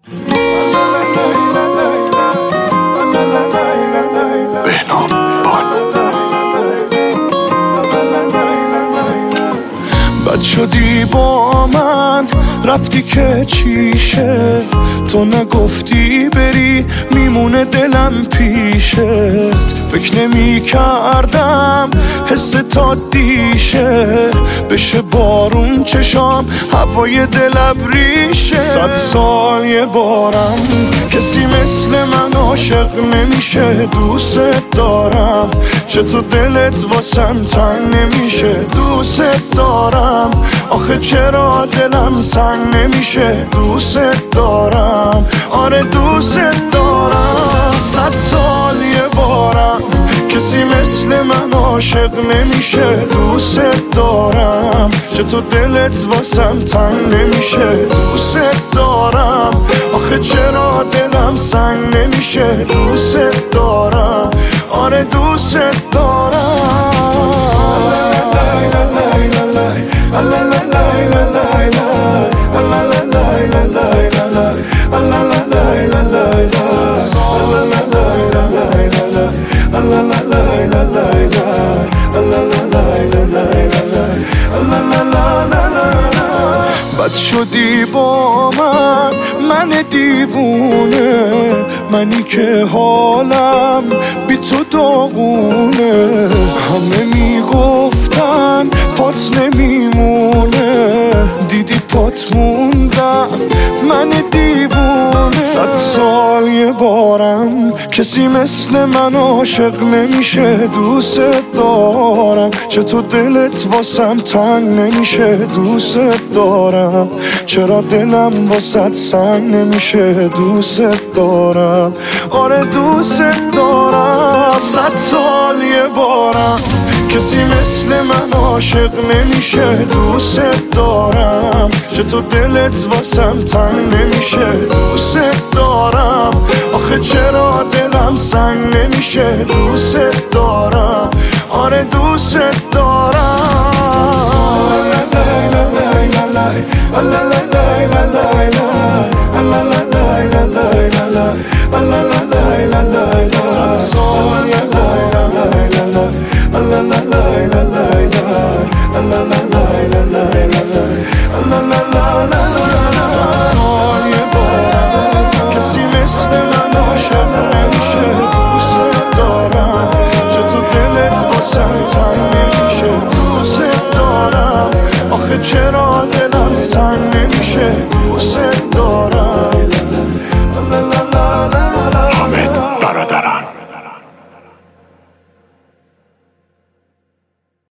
بد شدی با من رفتی که چیشه، تو نگفتی بری میمونه دلم پیشت. فکر نمی کردم حس تا دیشه، بشه بارون چشام هوای دل ابریشه. 100 سال یه بارم کسی مثل من عاشق نمیشه. دوست دارم چطور دلت واسم تنگ نمیشه. دوست دارم آخه چرا دلم سنگ نمیشه. دوست دارم آره دوست دارم. 100 سال یه بارم کسی مثل من عاشق نمیشه. دوست دارم چطور دلت واسم تنگ نمیشه. دوست دارم آخه چرا دلم سنگ نمیشه. دوست دارم آره دوست دارم. بد شدی با من دیوونه، منی که حالم بی تو داغونه. همه میگفتن پات نمیمونه، دیدی پات موندم من دیوونه. 100 سال یه بارم کسی مثل من عاشق نمیشه. دوست دارم چطور دلت واسم تنگ نمیشه. دوست دارم چرا دلم واسط سنگ نمیشه. دوست دارم آره دوست دارم. 100 سال یه بارم کسی مثل من عاشق نمیشه. دوست دارم چطور دلت واسم تنگ نمیشه. دوست دارم آخه چرا دلم سنگ نمیشه. دوست دارم آره دوست دارم.